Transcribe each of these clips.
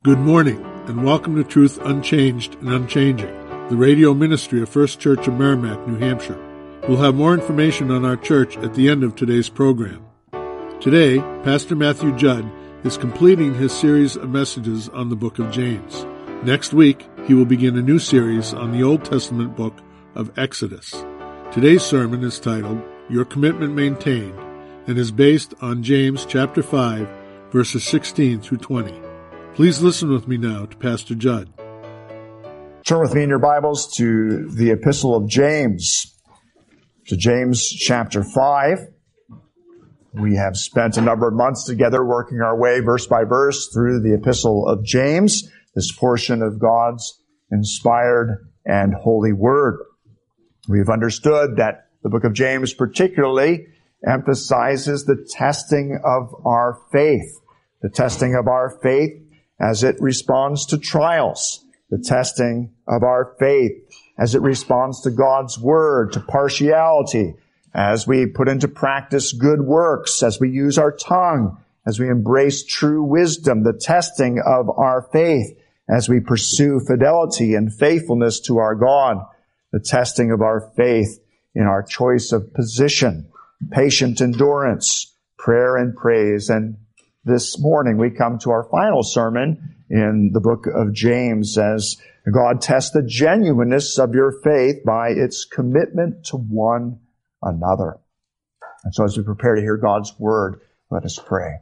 Good morning, and welcome to Truth Unchanged and Unchanging, the radio ministry of First Church of Merrimack, New Hampshire. We'll have more information on our church at the end of today's program. Today, Pastor Matthew Judd is completing his series of messages on the book of James. Next week, he will begin a new series on the Old Testament book of Exodus. Today's sermon is titled, Your Commitment Maintained, and is based on James chapter 5, verses 16 through 20. Please listen with me now to Pastor Judd. Turn with me in your Bibles to the Epistle of James, to James chapter 5. We have spent a number of months together working our way verse by verse through the Epistle of James, this portion of God's inspired and holy word. We've understood that the book of James particularly emphasizes the testing of our faith, the testing of our faith as it responds to trials, the testing of our faith as it responds to God's word, to partiality, as we put into practice good works, as we use our tongue, as we embrace true wisdom, the testing of our faith, as we pursue fidelity and faithfulness to our God, the testing of our faith in our choice of position, patient endurance, prayer and praise. And this morning we come to our final sermon in the book of James as God tests the genuineness of your faith by its commitment to one another. And so as we prepare to hear God's word, let us pray.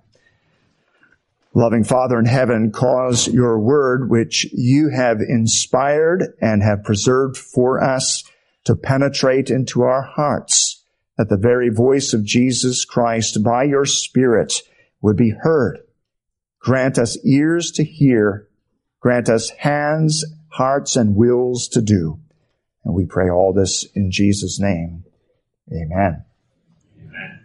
Loving Father in heaven, cause your word, which you have inspired and have preserved for us, to penetrate into our hearts, that the very voice of Jesus Christ by your Spirit would be heard. Grant us ears to hear. Grant us hands, hearts, and wills to do. And we pray all this in Jesus' name. Amen. Amen.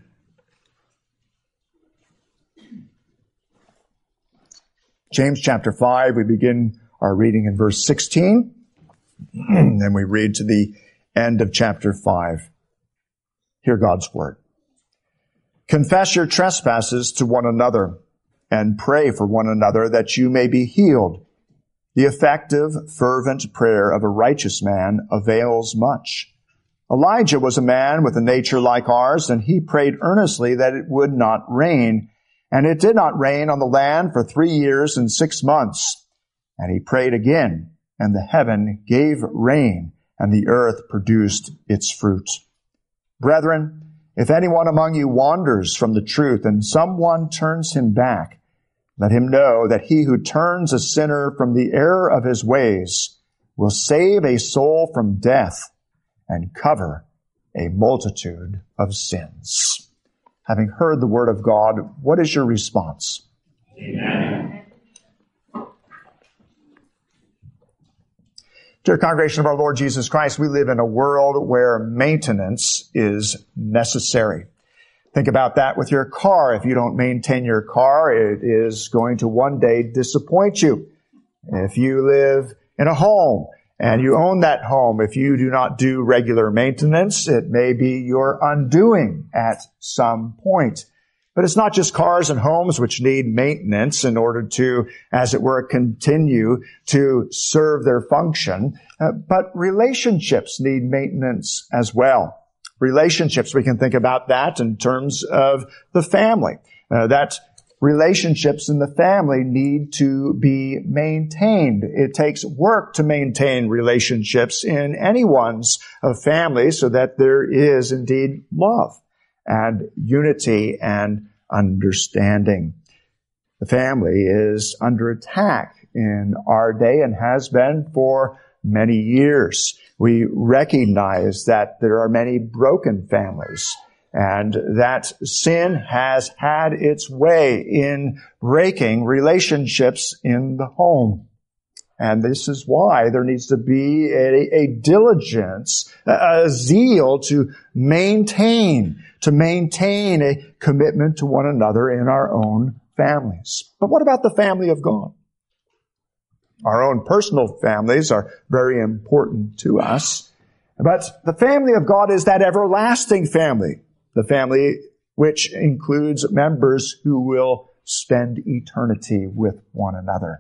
James chapter 5, we begin our reading in verse 16. And we read to the end of chapter 5. Hear God's word. Confess your trespasses to one another and pray for one another that you may be healed. The effective, fervent prayer of a righteous man avails much. Elijah was a man with a nature like ours, and he prayed earnestly that it would not rain. And it did not rain on the land for 3 years and 6 months. And he prayed again, and the heaven gave rain, and the earth produced its fruit. Brethren, if anyone among you wanders from the truth and someone turns him back, let him know that he who turns a sinner from the error of his ways will save a soul from death and cover a multitude of sins. Having heard the word of God, what is your response? Amen. Dear congregation of our Lord Jesus Christ, we live in a world where maintenance is necessary. Think about that with your car. If you don't maintain your car, it is going to one day disappoint you. If you live in a home and you own that home, if you do not do regular maintenance, it may be your undoing at some point. But it's not just cars and homes which need maintenance in order to, as it were, continue to serve their function, but relationships need maintenance as well. Relationships, we can think about that in terms of the family. That relationships in the family need to be maintained. It takes work to maintain relationships in anyone's family so that there is indeed love and unity and understanding. The family is under attack in our day and has been for many years. We recognize that there are many broken families and that sin has had its way in breaking relationships in the home. And this is why there needs to be a diligence, a zeal to maintain a commitment to one another in our own families. But what about the family of God? Our own personal families are very important to us. But the family of God is that everlasting family, the family which includes members who will spend eternity with one another.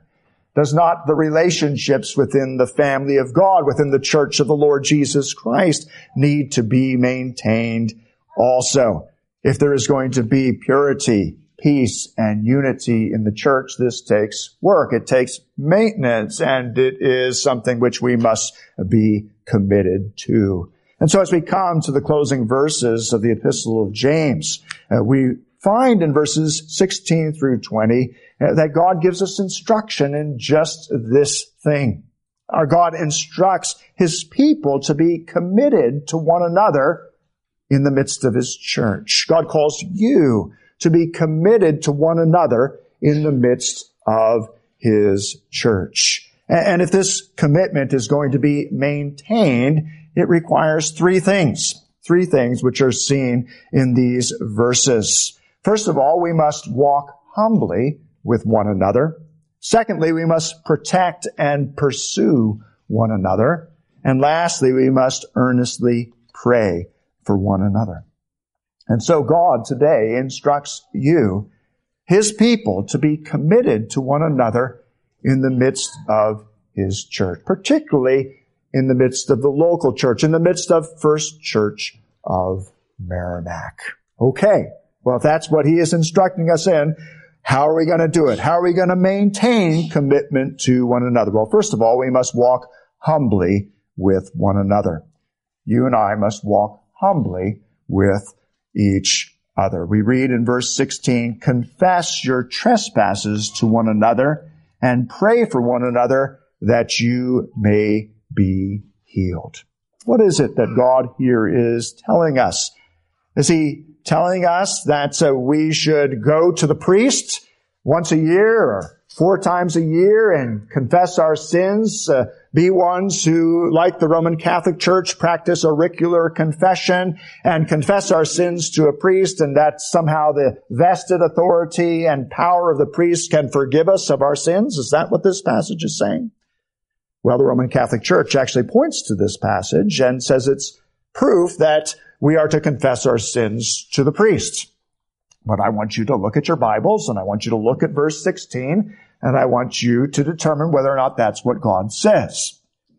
Does not the relationships within the family of God, within the church of the Lord Jesus Christ, need to be maintained also? If there is going to be purity, peace, and unity in the church, this takes work. It takes maintenance, and it is something which we must be committed to. And so as we come to the closing verses of the Epistle of James, we find in verses 16 through 20 that God gives us instruction in just this thing. Our God instructs His people to be committed to one another in the midst of His church. God calls you to be committed to one another in the midst of His church. And if this commitment is going to be maintained, it requires three things which are seen in these verses. First of all, we must walk humbly with one another. Secondly, we must protect and pursue one another. And lastly, we must earnestly pray for one another. And so God today instructs you, His people, to be committed to one another in the midst of His church, particularly in the midst of the local church, in the midst of First Church of Merrimack. Okay, well, if that's what He is instructing us in, how are we going to do it? How are we going to maintain commitment to one another? Well, first of all, we must walk humbly with one another. You and I must walk humbly with each other. We read in verse 16, confess your trespasses to one another and pray for one another that you may be healed. What is it that God here is telling us? Is He telling us that we should go to the priest once a year or 4 times a year and confess our sins, be ones who, like the Roman Catholic Church, practice auricular confession and confess our sins to a priest, and that somehow the vested authority and power of the priest can forgive us of our sins? Is that what this passage is saying? Well, the Roman Catholic Church actually points to this passage and says it's proof that we are to confess our sins to the priest. But I want you to look at your Bibles, and I want you to look at verse 16, and I want you to determine whether or not that's what God says.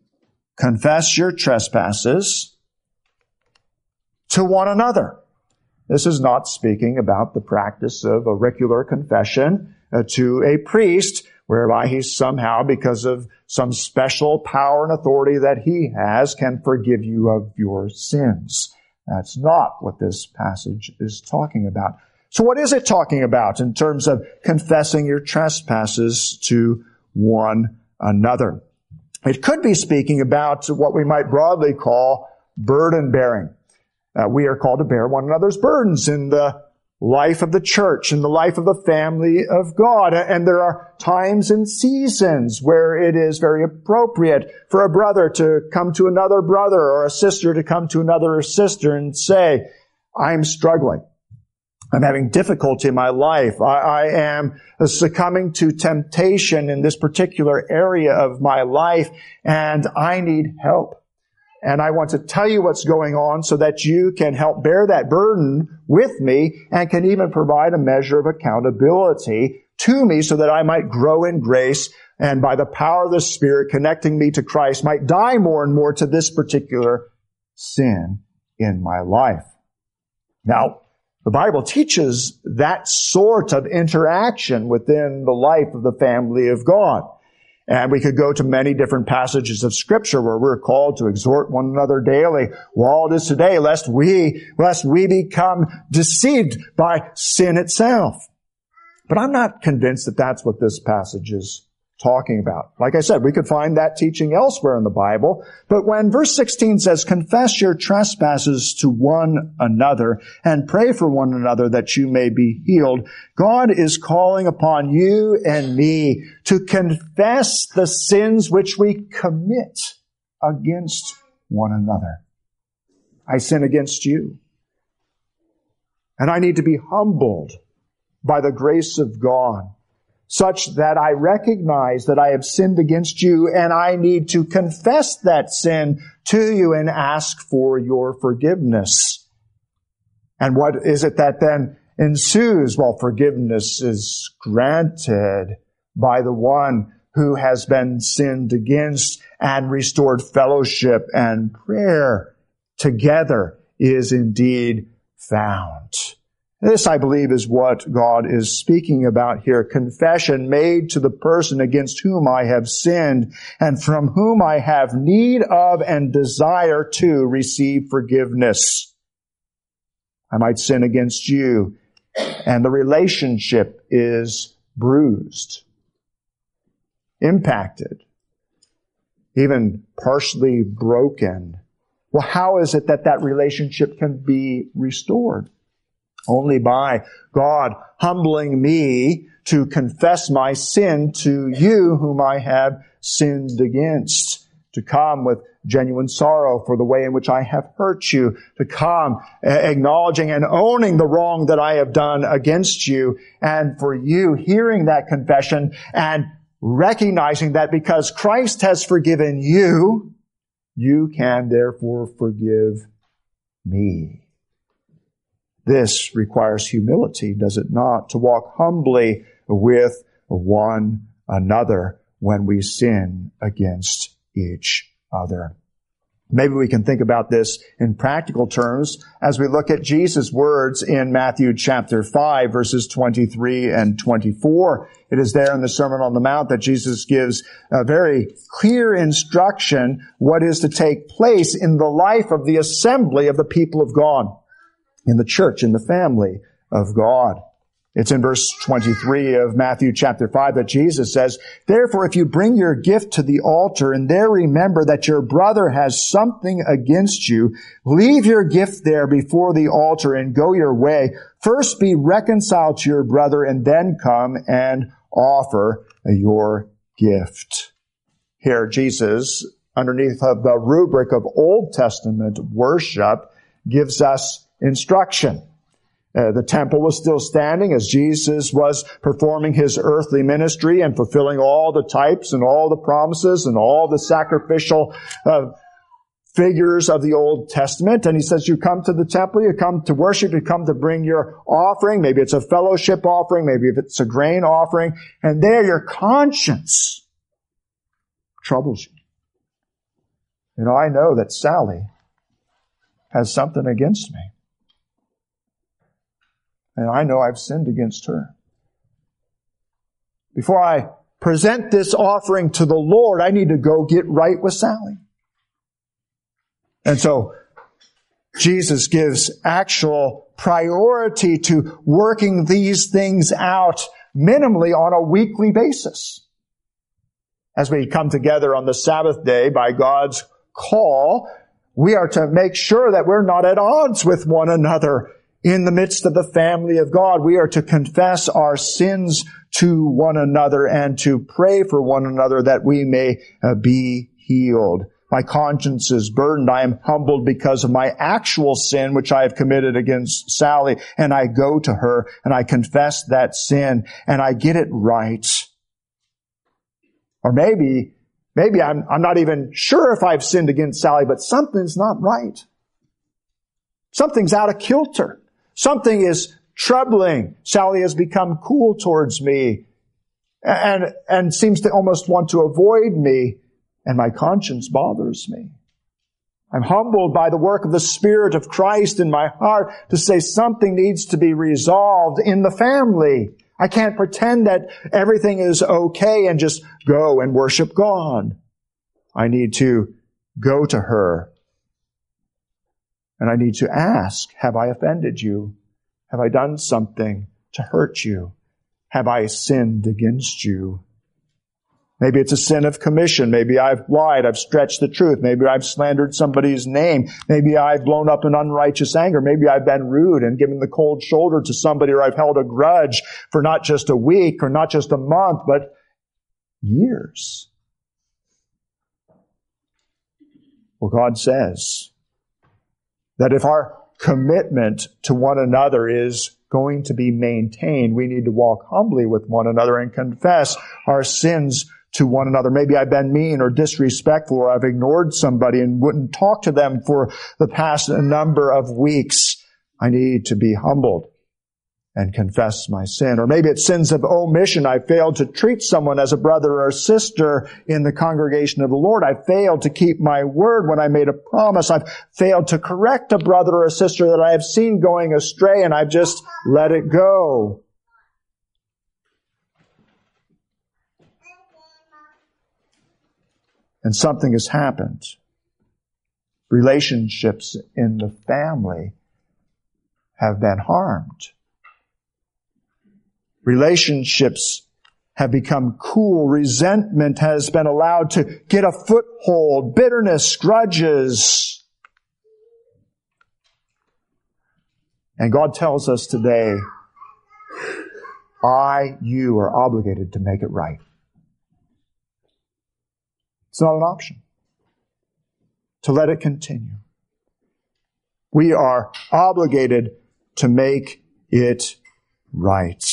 Confess your trespasses to one another. This is not speaking about the practice of auricular confession to a priest, whereby he somehow, because of some special power and authority that he has, can forgive you of your sins. That's not what this passage is talking about. So what is it talking about in terms of confessing your trespasses to one another? It could be speaking about what we might broadly call burden bearing. We are called to bear one another's burdens in the life of the church, in the life of the family of God. And there are times and seasons where it is very appropriate for a brother to come to another brother or a sister to come to another sister and say, I'm struggling. I'm having difficulty in my life. I am succumbing to temptation in this particular area of my life, and I need help. And I want to tell you what's going on so that you can help bear that burden with me and can even provide a measure of accountability to me so that I might grow in grace and by the power of the Spirit connecting me to Christ might die more and more to this particular sin in my life. Now, the Bible teaches that sort of interaction within the life of the family of God. And we could go to many different passages of Scripture where we're called to exhort one another daily. While it is today, lest we become deceived by sin itself. But I'm not convinced that that's what this passage is talking about. Like I said, we could find that teaching elsewhere in the Bible. But when verse 16 says, confess your trespasses to one another and pray for one another that you may be healed, God is calling upon you and me to confess the sins which we commit against one another. I sin against you. And I need to be humbled by the grace of God, such that I recognize that I have sinned against you and I need to confess that sin to you and ask for your forgiveness. And what is it that then ensues? Well, forgiveness is granted by the one who has been sinned against, and restored fellowship and prayer together is indeed found. This, I believe, is what God is speaking about here. Confession made to the person against whom I have sinned and from whom I have need of and desire to receive forgiveness. I might sin against you, and the relationship is bruised, impacted, even partially broken. Well, how is it that that relationship can be restored? Only by God humbling me to confess my sin to you whom I have sinned against, to come with genuine sorrow for the way in which I have hurt you, to come acknowledging and owning the wrong that I have done against you, and for you hearing that confession and recognizing that because Christ has forgiven you, you can therefore forgive me. This requires humility, does it not? To walk humbly with one another when we sin against each other. Maybe we can think about this in practical terms as we look at Jesus' words in Matthew chapter 5, verses 23 and 24. It is there in the Sermon on the Mount that Jesus gives a very clear instruction what is to take place in the life of the assembly of the people of God, in the church, in the family of God. It's in verse 23 of Matthew chapter 5 that Jesus says, "Therefore, if you bring your gift to the altar and there remember that your brother has something against you, leave your gift there before the altar and go your way. First be reconciled to your brother and then come and offer your gift." Here, Jesus, underneath of the rubric of Old Testament worship, gives us instruction. The temple was still standing as Jesus was performing his earthly ministry and fulfilling all the types and all the promises and all the sacrificial figures of the Old Testament. And he says, you come to the temple, you come to worship, you come to bring your offering. Maybe it's a fellowship offering, maybe if it's a grain offering. And there your conscience troubles you. You know, I know that Sally has something against me. And I know I've sinned against her. Before I present this offering to the Lord, I need to go get right with Sally. And so Jesus gives actual priority to working these things out minimally on a weekly basis. As we come together on the Sabbath day by God's call, we are to make sure that we're not at odds with one another. In the midst of the family of God, we are to confess our sins to one another and to pray for one another that we may be healed. My conscience is burdened. I am humbled because of my actual sin, which I have committed against Sally. And I go to her and I confess that sin and I get it right. Or maybe I'm not even sure if I've sinned against Sally, but something's not right. Something's out of kilter. Something is troubling. Sally has become cool towards me and seems to almost want to avoid me, and my conscience bothers me. I'm humbled by the work of the Spirit of Christ in my heart to say something needs to be resolved in the family. I can't pretend that everything is okay and just go and worship God. I need to go to her. And I need to ask, have I offended you? Have I done something to hurt you? Have I sinned against you? Maybe it's a sin of commission. Maybe I've lied. I've stretched the truth. Maybe I've slandered somebody's name. Maybe I've blown up in unrighteous anger. Maybe I've been rude and given the cold shoulder to somebody, or I've held a grudge for not just a week or not just a month, but years. Well, God says that if our commitment to one another is going to be maintained, we need to walk humbly with one another and confess our sins to one another. Maybe I've been mean or disrespectful, or I've ignored somebody and wouldn't talk to them for the past number of weeks. I need to be humbled. and confess my sin. Or maybe it's sins of omission. I failed to treat someone as a brother or sister in the congregation of the Lord. I failed to keep my word when I made a promise. I've failed to correct a brother or a sister that I have seen going astray, and I've just let it go. And something has happened. Relationships in the family have been harmed. Relationships have become cool. Resentment has been allowed to get a foothold. Bitterness, grudges. And God tells us today, you are obligated to make it right. It's not an option to let it continue. We are obligated to make it right.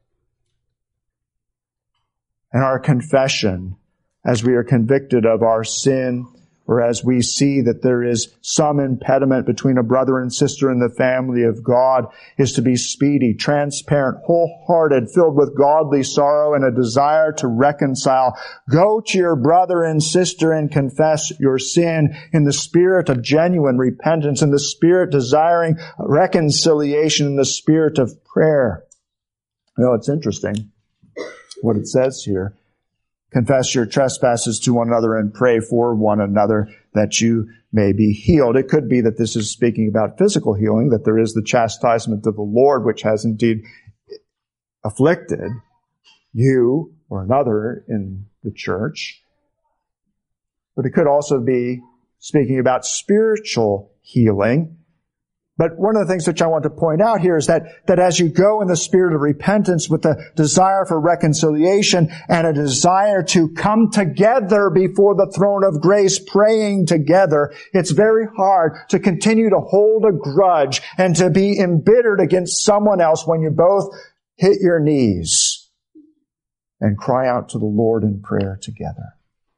And our confession, as we are convicted of our sin, or as we see that there is some impediment between a brother and sister in the family of God, is to be speedy, transparent, wholehearted, filled with godly sorrow and a desire to reconcile. Go to your brother and sister and confess your sin in the spirit of genuine repentance, in the spirit desiring reconciliation, in the spirit of prayer. You know, it's interesting what it says here. Confess your trespasses to one another and pray for one another that you may be healed. It could be that this is speaking about physical healing, that there is the chastisement of the Lord which has indeed afflicted you or another in the church. But it could also be speaking about spiritual healing. But one of the things which I want to point out here is that as you go in the spirit of repentance with a desire for reconciliation and a desire to come together before the throne of grace, praying together, it's very hard to continue to hold a grudge and to be embittered against someone else when you both hit your knees and cry out to the Lord in prayer together.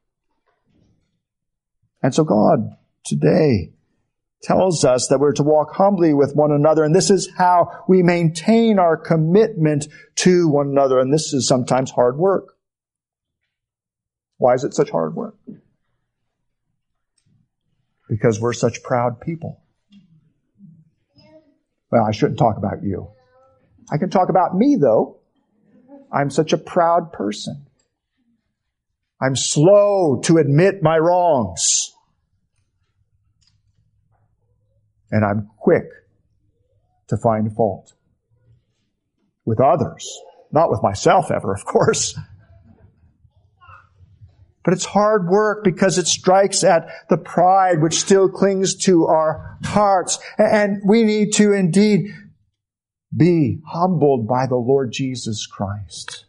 And so God today tells us that we're to walk humbly with one another, and this is how we maintain our commitment to one another, and this is sometimes hard work. Why is it such hard work? Because we're such proud people. Well, I shouldn't talk about you. I can talk about me, though. I'm such a proud person. I'm slow to admit my wrongs. And I'm quick to find fault with others. Not with myself ever, of course. But it's hard work because it strikes at the pride which still clings to our hearts. And we need to indeed be humbled by the Lord Jesus Christ,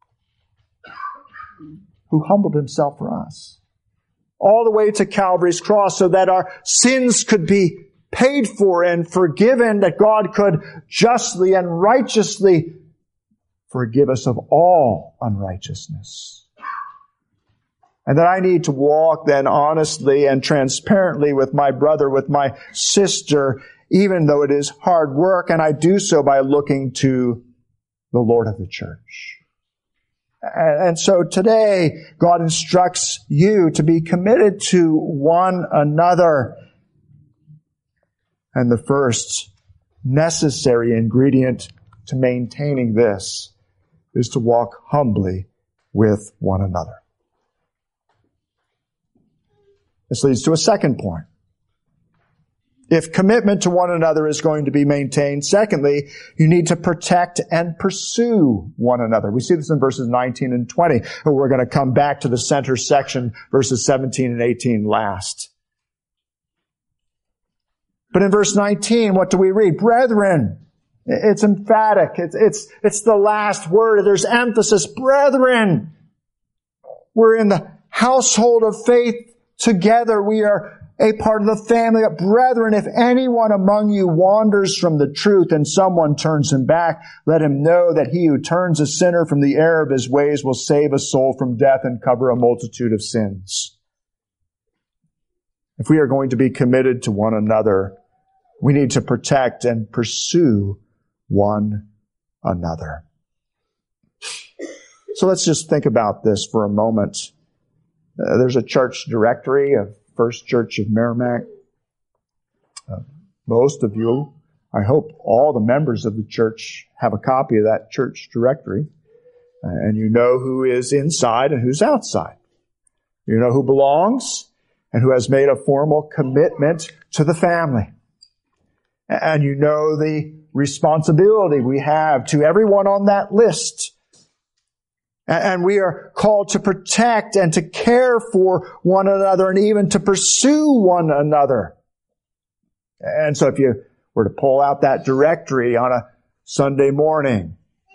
who humbled himself for us all the way to Calvary's cross so that our sins could be paid for and forgiven, that God could justly and righteously forgive us of all unrighteousness. And that I need to walk then honestly and transparently with my brother, with my sister, even though it is hard work, and I do so by looking to the Lord of the church. And so today, God instructs you to be committed to one another. And the first necessary ingredient to maintaining this is to walk humbly with one another. This leads to a second point. If commitment to one another is going to be maintained, secondly, you need to protect and pursue one another. We see this in verses 19 and 20. But we're going to come back to the center section, verses 17 and 18 last. But in verse 19, what do we read? Brethren. It's emphatic. It's the last word. There's emphasis. Brethren. We're in the household of faith together. We are a part of the family. Brethren, if anyone among you wanders from the truth and someone turns him back, let him know that he who turns a sinner from the error of his ways will save a soul from death and cover a multitude of sins. If we are going to be committed to one another, we need to protect and pursue one another. So let's just think about this for a moment. There's a church directory of First Church of Merrimack. Most of you, I hope all the members of the church have a copy of that church directory. And you know who is inside and who's outside. You know who belongs and who has made a formal commitment to the family. And you know the responsibility we have to everyone on that list. And we are called to protect and to care for one another and even to pursue one another. And so if you were to pull out that directory on a Sunday morning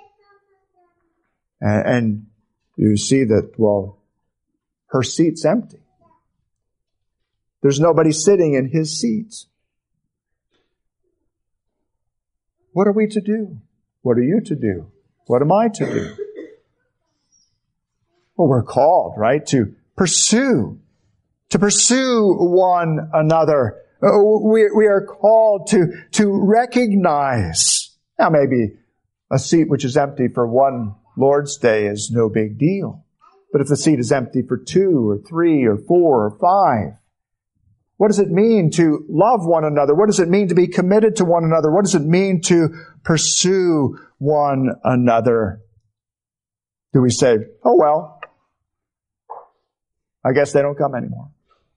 and you see that, well, her seat's empty. There's nobody sitting in his seats. What are we to do? What are you to do? What am I to do? Well, we're called, right, to pursue one another. We are called to recognize. Now, maybe a seat which is empty for one Lord's Day is no big deal. But if the seat is empty for 2 or 3 or 4 or 5, what does it mean to love one another? What does it mean to be committed to one another? What does it mean to pursue one another? Do we say, oh, well, I guess they don't come anymore?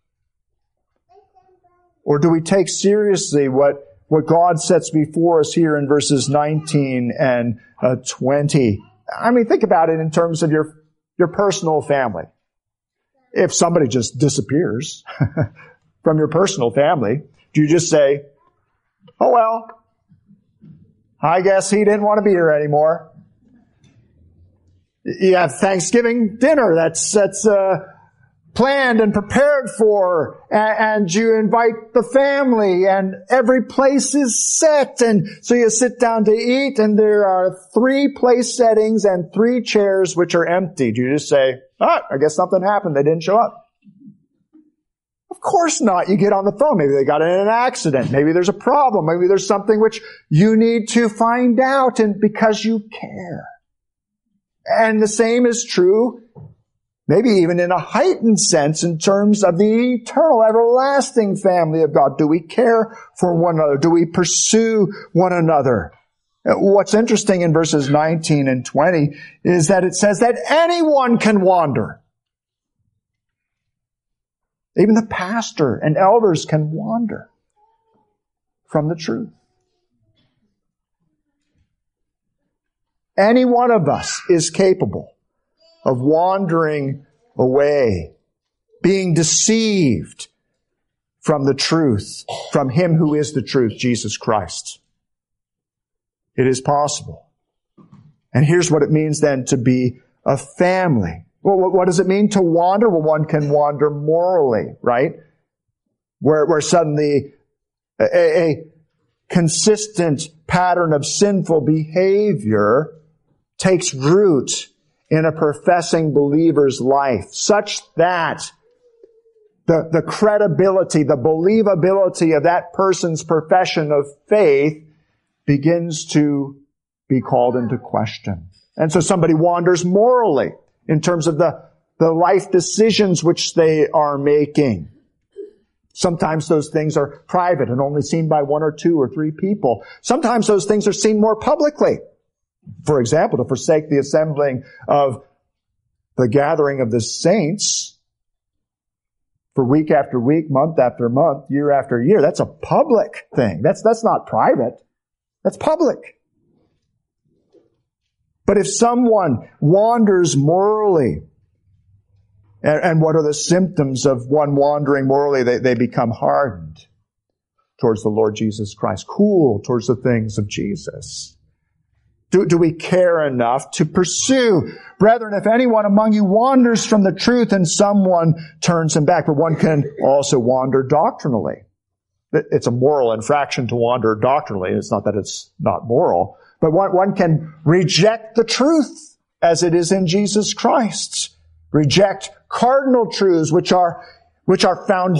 Or do we take seriously what God sets before us here in verses 19 and 20? I mean, think about it in terms of your personal family. If somebody just disappears from your personal family, do you just say, oh, well, I guess he didn't want to be here anymore? You have Thanksgiving dinner that's planned and prepared for, and you invite the family, and every place is set, and so you sit down to eat, and there are 3 place settings and 3 chairs which are empty. Do you just say, I guess something happened, they didn't show up? Of course not. You get on the phone. Maybe they got in an accident. Maybe there's a problem. Maybe there's something which you need to find out, and because you care. And the same is true, maybe even in a heightened sense, in terms of the eternal, everlasting family of God. Do we care for one another? Do we pursue one another? What's interesting in verses 19 and 20 is that it says that anyone can wander. Even the pastor and elders can wander from the truth. Any one of us is capable of wandering away, being deceived from the truth, from Him who is the truth, Jesus Christ. It is possible. And here's what it means then to be a family. Well, what does it mean to wander? Well, one can wander morally, right? Where suddenly a consistent pattern of sinful behavior takes root in a professing believer's life, such that the credibility, the believability of that person's profession of faith begins to be called into question. And so somebody wanders morally in terms of the life decisions which they are making. Sometimes those things are private and only seen by 1 or 2 or 3 people. Sometimes those things are seen more publicly. For example, to forsake the assembling of the gathering of the saints for week after week, month after month, year after year. That's a public thing. That's not private. That's public. But if someone wanders morally, and what are the symptoms of one wandering morally? They become hardened towards the Lord Jesus Christ, cool towards the things of Jesus. Do we care enough to pursue? Brethren, if anyone among you wanders from the truth and someone turns him back, but one can also wander doctrinally. It's a moral infraction to wander doctrinally. It's not that it's not moral. But one can reject the truth as it is in Jesus Christ. Reject cardinal truths which are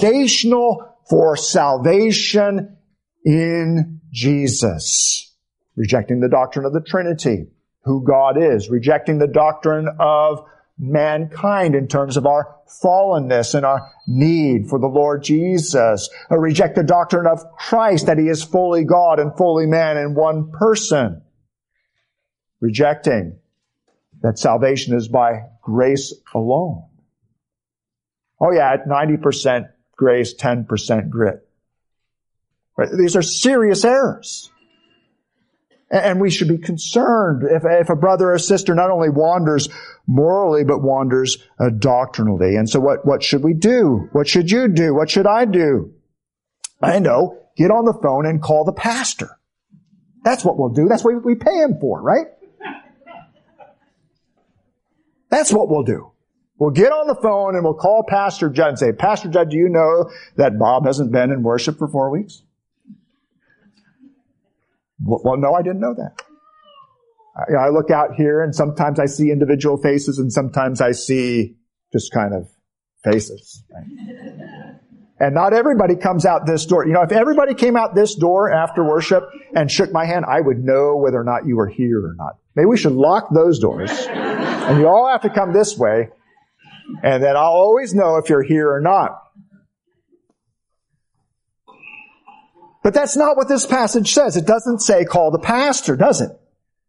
foundational for salvation in Jesus. rejecting the doctrine of the Trinity, who God is, rejecting the doctrine of mankind in terms of our fallenness and our need for the Lord Jesus, or reject the doctrine of Christ, that He is fully God and fully man in one person, rejecting that salvation is by grace alone. Oh yeah, 90% grace, 10% grit. Right? These are serious errors. And we should be concerned if a brother or sister not only wanders morally, but wanders doctrinally. And so what should we do? What should you do? What should I do? I know, get on the phone and call the pastor. That's what we'll do. That's what we pay him for, right? That's what we'll do. We'll get on the phone and we'll call Pastor Judd and say, Pastor Judd, do you know that Bob hasn't been in worship for 4 weeks? Well, no, I didn't know that. I look out here and sometimes I see individual faces and sometimes I see just kind of faces. Right? And not everybody comes out this door. You know, if everybody came out this door after worship and shook my hand, I would know whether or not you were here or not. Maybe we should lock those doors and you all have to come this way, and then I'll always know if you're here or not. But that's not what this passage says. It doesn't say call the pastor, does it?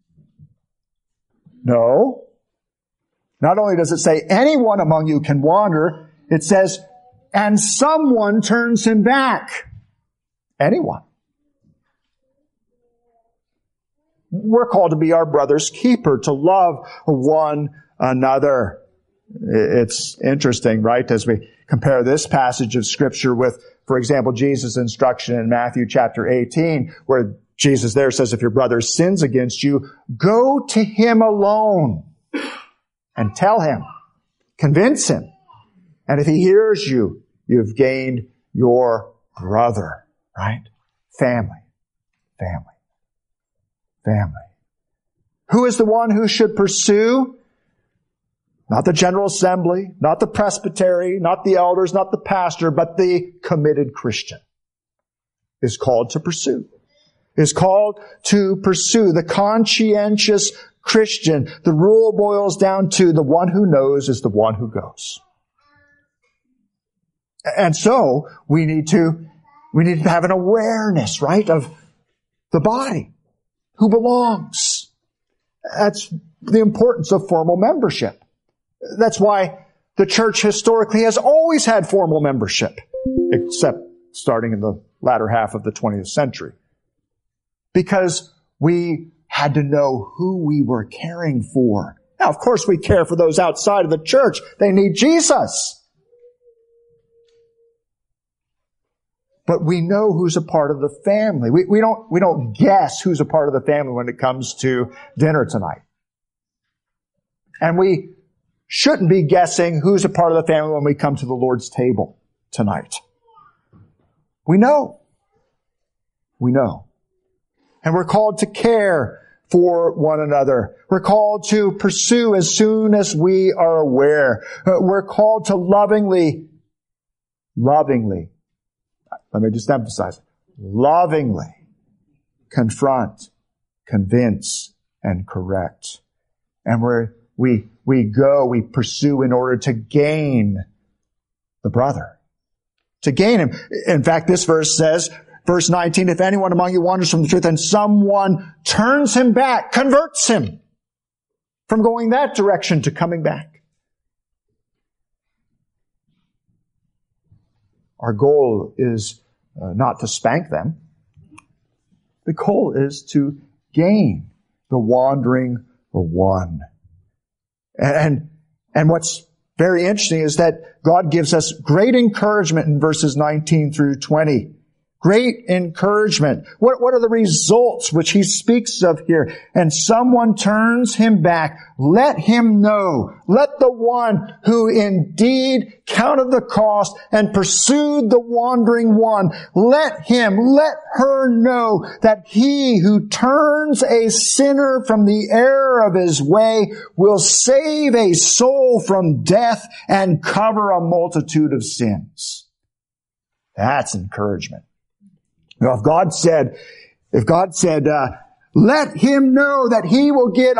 No. Not only does it say anyone among you can wander, it says, and someone turns him back. Anyone. We're called to be our brother's keeper, to love one another. It's interesting, right, as we compare this passage of Scripture with, for example, Jesus' instruction in Matthew chapter 18, where Jesus there says, if your brother sins against you, go to him alone and tell him, convince him. And if he hears you, you've gained your brother, right? Family. Who is the one who should pursue? Not the General Assembly, not the presbytery, not the elders, not the pastor, but the committed Christian is called to pursue. Is called to pursue. The conscientious Christian. The rule boils down to the one who knows is the one who goes. And so we need to have an awareness, right, of the body, who belongs. That's the importance of formal membership. That's why the church historically has always had formal membership, except starting in the latter half of the 20th century. Because we had to know who we were caring for. Now, of course, we care for those outside of the church. They need Jesus. But we know who's a part of the family. We don't guess who's a part of the family when it comes to dinner tonight. And we shouldn't be guessing who's a part of the family when we come to the Lord's table tonight. We know. And we're called to care for one another. We're called to pursue as soon as we are aware. We're called to lovingly, let me just emphasize, lovingly confront, convince, and correct. And we pursue in order to gain the brother. To gain him. In fact, this verse says, verse 19, if anyone among you wanders from the truth and someone turns him back, converts him from going that direction to coming back. Our goal is not to spank them. The goal is to gain the wandering one. And what's very interesting is that God gives us great encouragement in verses 19 through 20. Great encouragement. What are the results which he speaks of here? And someone turns him back. Let him know. Let the one who indeed counted the cost and pursued the wandering one, let her know that he who turns a sinner from the error of his way will save a soul from death and cover a multitude of sins. That's encouragement. Now, if God said, let let him know that he will get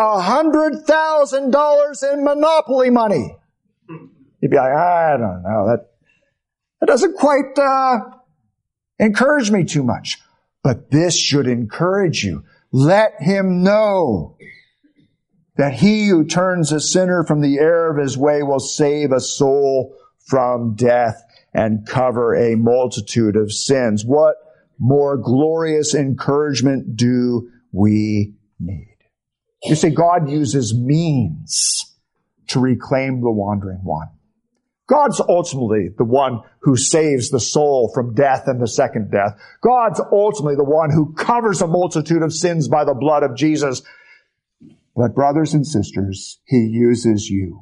$100,000 in Monopoly money. You'd be like, I don't know. That doesn't quite encourage me too much. But this should encourage you. Let him know that he who turns a sinner from the error of his way will save a soul from death and cover a multitude of sins. What more glorious encouragement do we need? You see, God uses means to reclaim the wandering one. God's ultimately the one who saves the soul from death and the second death. God's ultimately the one who covers a multitude of sins by the blood of Jesus. But brothers and sisters, he uses you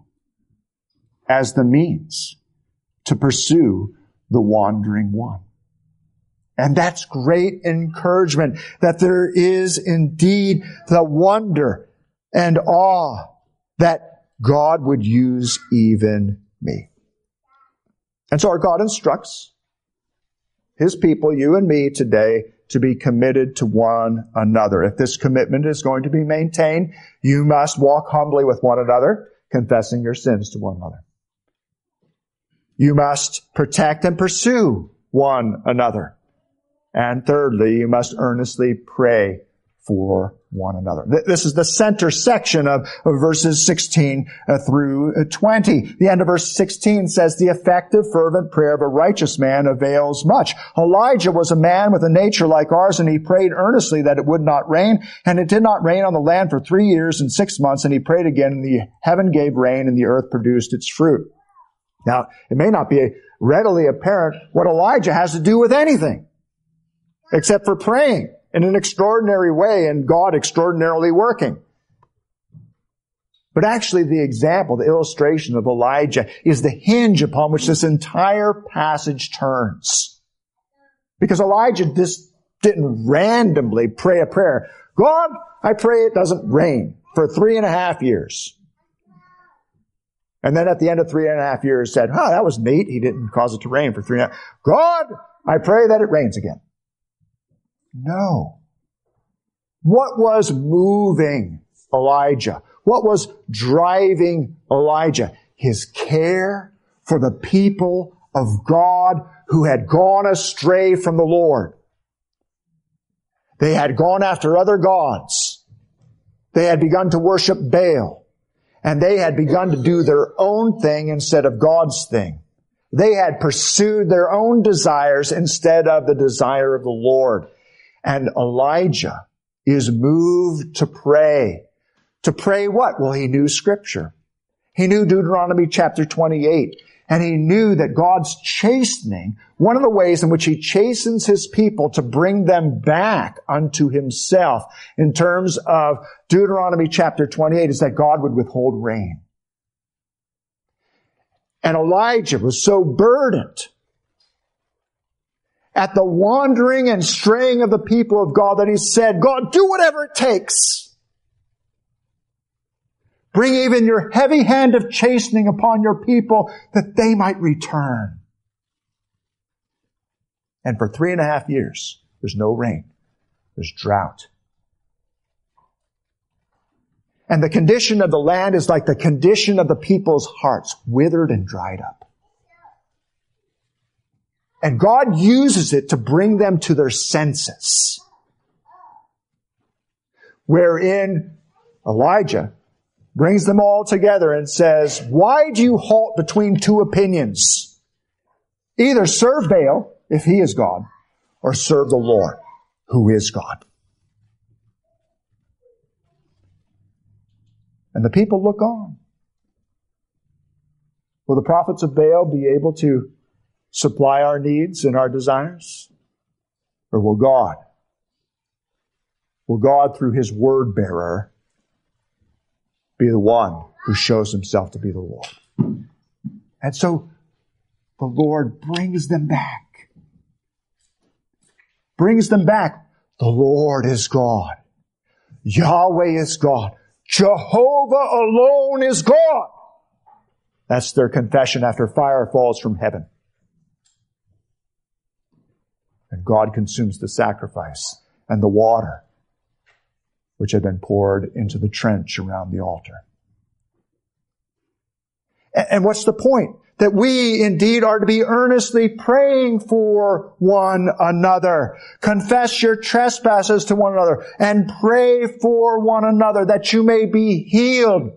as the means to pursue the wandering one. And that's great encouragement that there is indeed the wonder and awe that God would use even me. And so our God instructs his people, you and me today, to be committed to one another. If this commitment is going to be maintained, you must walk humbly with one another, confessing your sins to one another. You must protect and pursue one another. And thirdly, you must earnestly pray for one another. This is the center section of verses 16 through 20. The end of verse 16 says, the effective, fervent prayer of a righteous man avails much. Elijah was a man with a nature like ours, and he prayed earnestly that it would not rain. And it did not rain on the land for 3 years and 6 months. And he prayed again, and the heaven gave rain, and the earth produced its fruit. Now, it may not be readily apparent what Elijah has to do with anything, except for praying in an extraordinary way and God extraordinarily working. But actually the example, the illustration of Elijah is the hinge upon which this entire passage turns. Because Elijah just didn't randomly pray a prayer. God, I pray it doesn't rain for 3.5 years. And then at the end of 3.5 years said, oh, that was neat. He didn't cause it to rain for 3.5. God, I pray that it rains again. No. What was moving Elijah? What was driving Elijah? His care for the people of God who had gone astray from the Lord. They had gone after other gods. They had begun to worship Baal. And they had begun to do their own thing instead of God's thing. They had pursued their own desires instead of the desire of the Lord. And Elijah is moved to pray. To pray what? Well, he knew Scripture. He knew Deuteronomy chapter 28. And he knew that God's chastening, one of the ways in which he chastens his people to bring them back unto himself, in terms of Deuteronomy chapter 28, is that God would withhold rain. And Elijah was so burdened at the wandering and straying of the people of God that he said, God, do whatever it takes. Bring even your heavy hand of chastening upon your people that they might return. And for 3.5 years, there's no rain. There's drought. And the condition of the land is like the condition of the people's hearts, withered and dried up. And God uses it to bring them to their senses. Wherein Elijah brings them all together and says, why do you halt between two opinions? Either serve Baal, if he is God, or serve the Lord, who is God. And the people look on. Will the prophets of Baal be able to supply our needs and our desires? Or will God through his word bearer be the one who shows himself to be the Lord? And so the Lord brings them back. Brings them back. The Lord is God. Yahweh is God. Jehovah alone is God. That's their confession after fire falls from heaven. And God consumes the sacrifice and the water. which had been poured into the trench around the altar. And what's the point? That we indeed are to be earnestly praying for one another. Confess your trespasses to one another and pray for one another that you may be healed.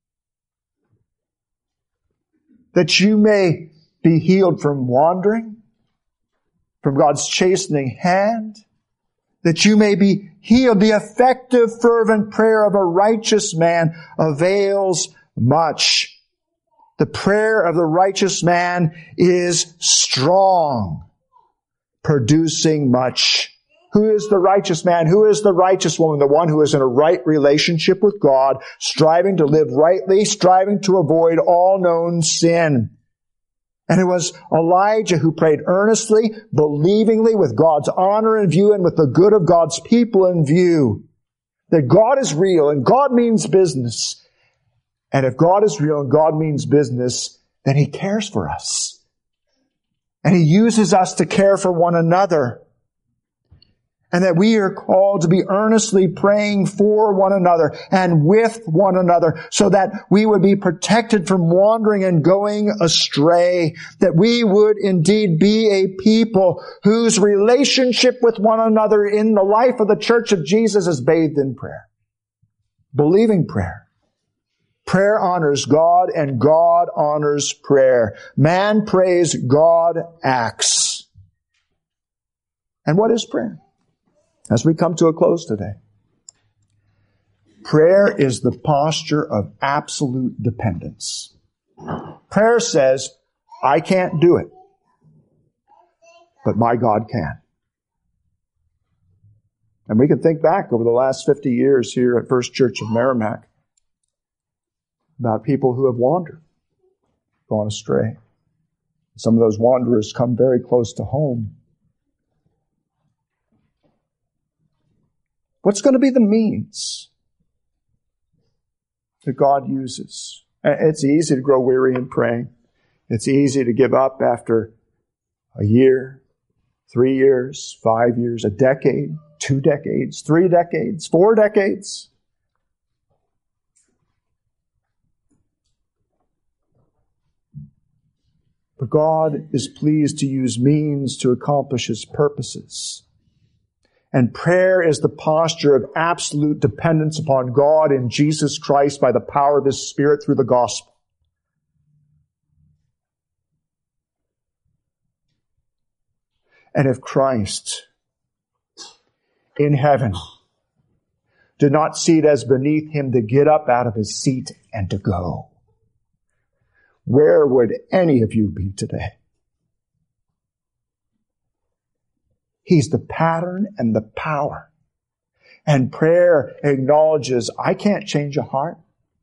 That you may be healed from wandering, from God's chastening hand. That you may be healed. The effective, fervent prayer of a righteous man avails much. The prayer of the righteous man is strong, producing much. Who is the righteous man? Who is the righteous woman? The one who is in a right relationship with God, striving to live rightly, striving to avoid all known sin. And it was Elijah who prayed earnestly, believingly, with God's honor in view and with the good of God's people in view. That God is real and God means business. And if God is real and God means business, then He cares for us. And He uses us to care for one another. And that we are called to be earnestly praying for one another and with one another so that we would be protected from wandering and going astray. That we would indeed be a people whose relationship with one another in the life of the Church of Jesus is bathed in prayer. Believing prayer. Prayer honors God and God honors prayer. Man prays, God acts. And what is prayer? As we come to a close today, prayer is the posture of absolute dependence. Prayer says, I can't do it, but my God can. And we can think back over the last 50 years here at First Church of Merrimack about people who have wandered, gone astray. Some of those wanderers come very close to home. What's going to be the means that God uses? It's easy to grow weary in praying. It's easy to give up after a year, 3 years, 5 years, a decade, 2 decades, 3 decades, 4 decades. But God is pleased to use means to accomplish His purposes. And prayer is the posture of absolute dependence upon God in Jesus Christ by the power of His Spirit through the gospel. And if Christ in heaven did not see it as beneath Him to get up out of His seat and to go, where would any of you be today? He's the pattern and the power. And prayer acknowledges, I can't change a heart,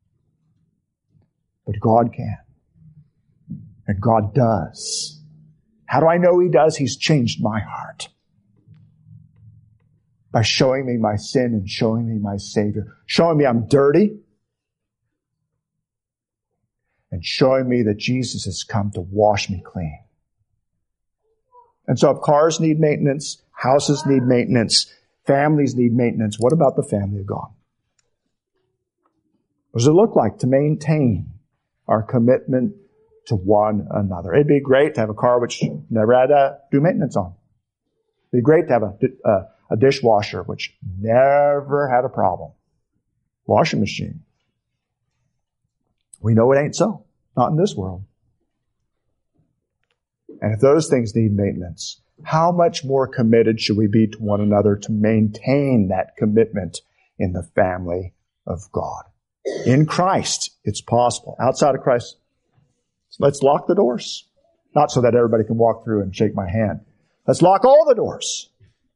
but God can. And God does. How do I know He does? He's changed my heart. By showing me my sin and showing me my Savior. Showing me I'm dirty. And showing me that Jesus has come to wash me clean. And so if cars need maintenance, houses need maintenance, families need maintenance, what about the family of God? What does it look like to maintain our commitment to one another? It'd be great to have a car which never had to do maintenance on. It'd be great to have a dishwasher which never had a problem. Washing machine. We know it ain't so. Not in this world. And if those things need maintenance, how much more committed should we be to one another to maintain that commitment in the family of God? In Christ, it's possible. Outside of Christ, let's lock the doors. Not so that everybody can walk through and shake my hand. Let's lock all the doors.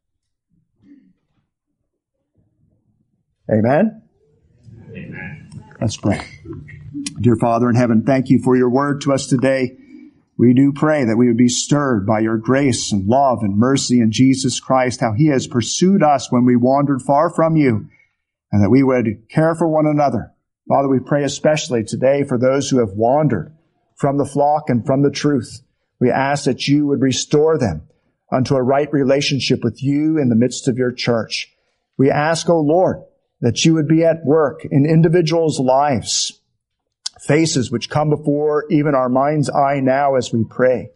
Amen? Amen. Let's pray. Dear Father in heaven, thank you for your word to us today. We do pray that we would be stirred by your grace and love and mercy in Jesus Christ, how He has pursued us when we wandered far from you, and that we would care for one another. Father, we pray especially today for those who have wandered from the flock and from the truth. We ask that you would restore them unto a right relationship with you in the midst of your church. We ask, O Lord, that you would be at work in individuals' lives, faces which come before even our mind's eye now as we pray.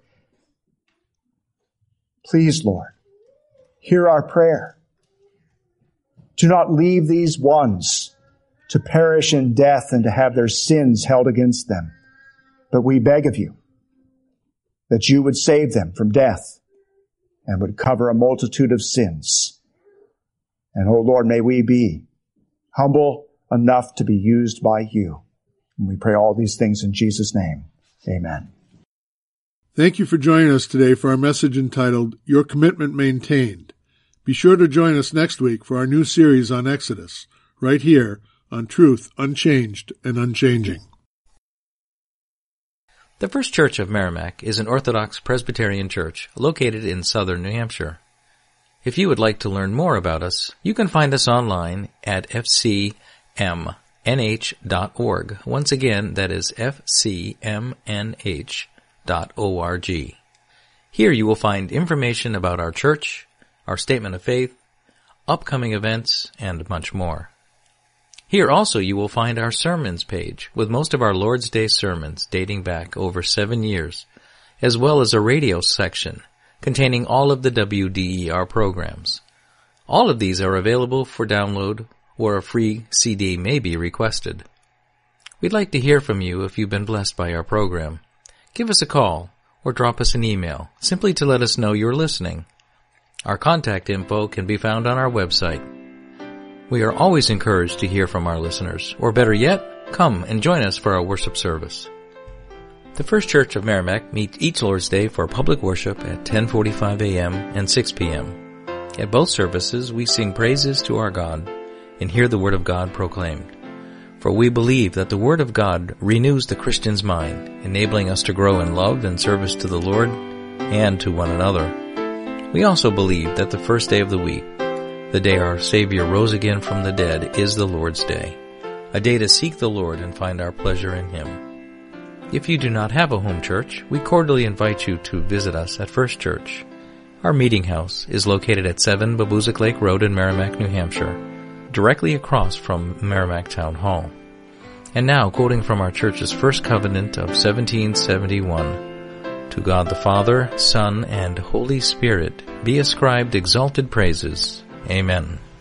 Please, Lord, hear our prayer. Do not leave these ones to perish in death and to have their sins held against them. But we beg of you that you would save them from death and would cover a multitude of sins. And, oh Lord, may we be humble enough to be used by you. And we pray all these things in Jesus' name. Amen. Thank you for joining us today for our message entitled, Your Commitment Maintained. Be sure to join us next week for our new series on Exodus, right here on Truth Unchanged and Unchanging. The First Church of Merrimack is an Orthodox Presbyterian church located in southern New Hampshire. If you would like to learn more about us, you can find us online at fcmnh.org. Once again, that is fcmnh.org. Here you will find information about our church, our statement of faith, upcoming events, and much more. Here also you will find our sermons page with most of our Lord's Day sermons dating back over 7 years, as well as a radio section containing all of the WDER programs. All of these are available for download, or a free CD may be requested. We'd like to hear from you if you've been blessed by our program. Give us a call or drop us an email, simply to let us know you're listening. Our contact info can be found on our website. We are always encouraged to hear from our listeners, or better yet, come and join us for our worship service. The First Church of Merrimack meets each Lord's Day for public worship at 10:45 a.m. and 6 p.m. At both services, we sing praises to our God and hear the Word of God proclaimed. For we believe that the Word of God renews the Christian's mind, enabling us to grow in love and service to the Lord and to one another. We also believe that the first day of the week, the day our Savior rose again from the dead, is the Lord's Day, a day to seek the Lord and find our pleasure in Him. If you do not have a home church, we cordially invite you to visit us at First Church. Our meeting house is located at 7 Babuzik Lake Road in Merrimack, New Hampshire, directly across from Merrimack Town Hall. And now, quoting from our church's first covenant of 1771, to God the Father, Son, and Holy Spirit be ascribed exalted praises. Amen.